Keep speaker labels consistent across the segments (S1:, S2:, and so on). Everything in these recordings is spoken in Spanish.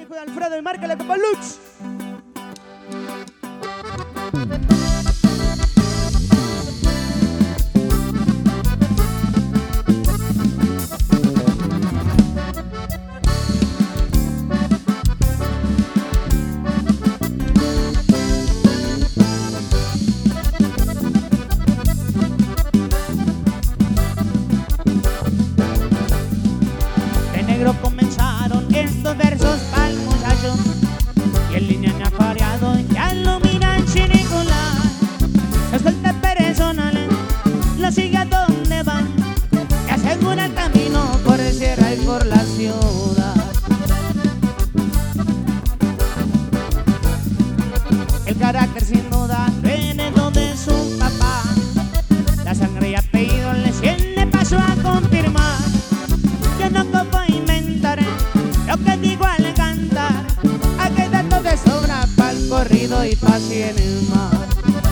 S1: hijo de Alfredo y márcale con Lux.
S2: Comenzaron estos versos para el muchacho y en línea me ha pareado, ya lo miran sin Nicolás. Escolta personal, lo sigue a donde van, y asegura el camino por el sierra y por la ciudad. El carácter sin duda heredó de su papá, la sangre y apellido le pasó a confirmar. Yo no puedo inventar lo que digo al cantar, aquí hay datos de sobra pa'l corrido y pa' si en el mar.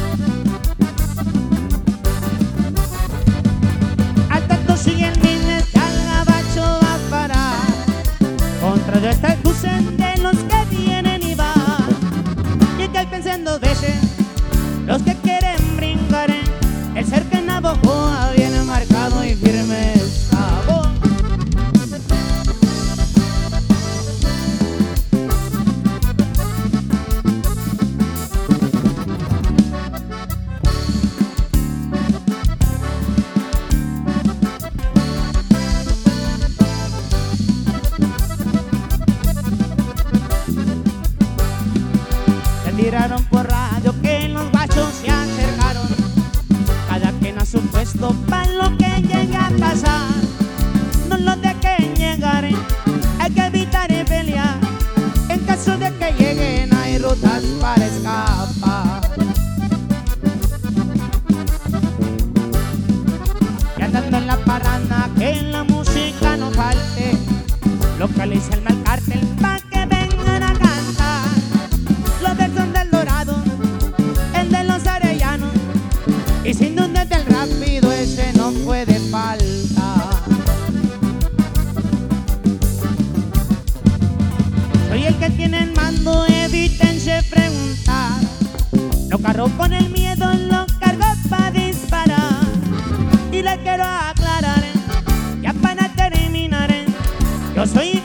S2: Al tanto siguen miles que al gabacho va a parar, contra yo está el crucen de los que vienen y van, y que piensen dos veces los que quieren brincar, el ser que en Navojoa viene marcado y firme está. Tiraron por radio que los guachos se acercaron, cada quien a su puesto pa' lo que llegue a pasar. No lo dejen llegar, hay que evitar pelear, en caso de que lleguen hay rutas para escapar. Y andando en la parranda que la música no falte, localiza el mal cartel pa' que vengan a cantar. Los versos del Dorado, el de los Arellanos, y sin duda del rápido ese no puede faltar. Soy el que tiene el mando, evítense preguntar. Lo cargo con el miedo, lo cargo para disparar. Y le quiero aclarar, ya para terminar, yo soy